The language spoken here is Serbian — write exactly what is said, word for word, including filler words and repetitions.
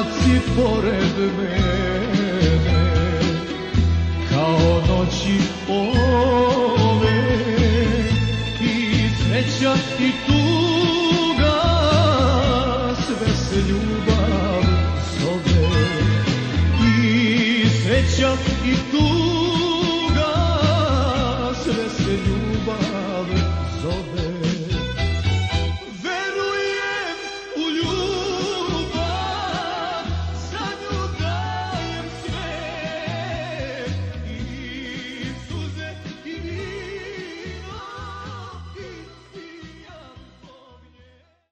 kad si pored mene, kao noći ove, i sreća i tuga sve se ljubi.